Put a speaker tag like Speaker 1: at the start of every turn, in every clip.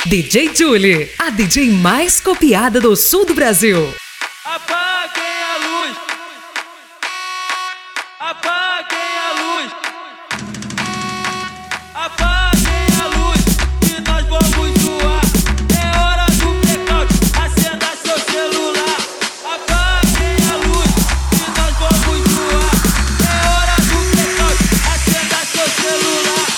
Speaker 1: DJ Julie, a DJ mais copiada do sul do Brasil.
Speaker 2: Apaguem a luz. Apaguem a luz. Apaguem a luz que nós vamos zoar. É hora do blackout, acenda seu celular. Apaguem a luz que nós vamos zoar. É hora do blackout, acenda seu celular.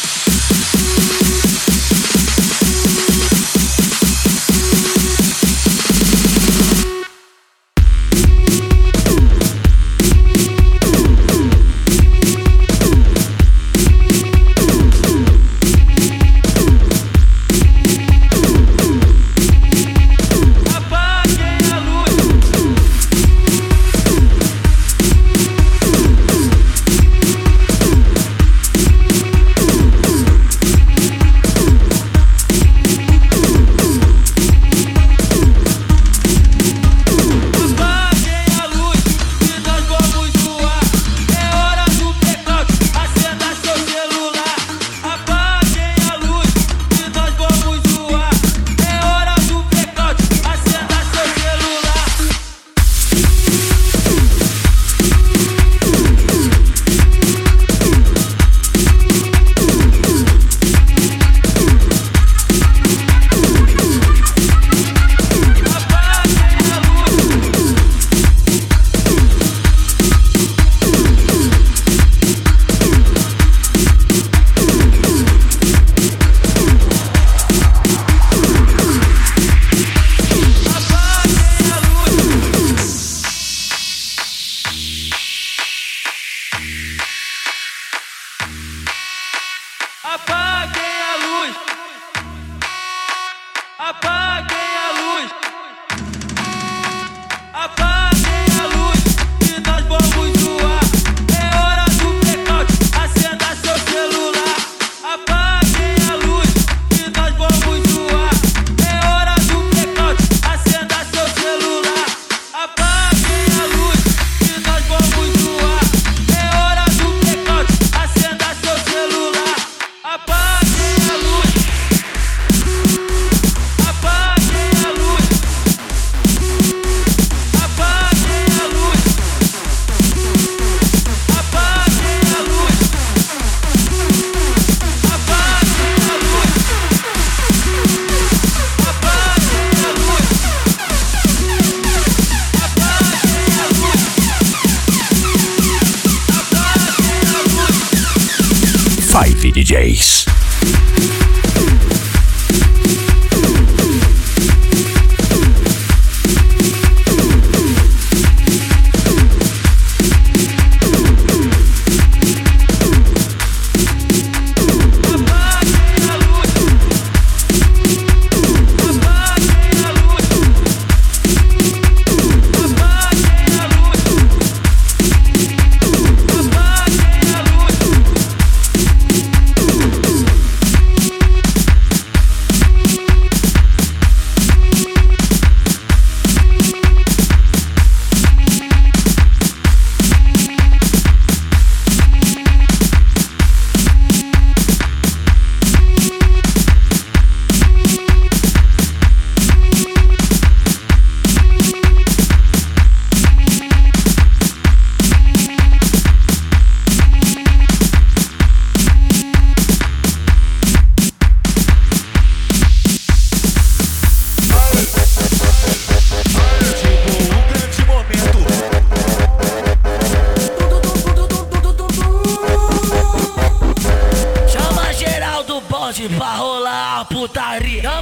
Speaker 2: Apaguem a luz. Apaguem a luz. Apaguem a luz que nós vamos zoar. É hora do blackout, acenda seu celular. Apaguem a luz que nós vamos zoar. É hora do blackout, acenda seu celular. Apaguem a luz que nós vamos zoar. É hora do blackout, acenda seu celular. Apaguem a luz. Apaguem a luz. Apaguem a luz. Apaguem a luz. Apaguem a luz. Apaguem a luz. Apaguem a luz.
Speaker 3: Five DJs.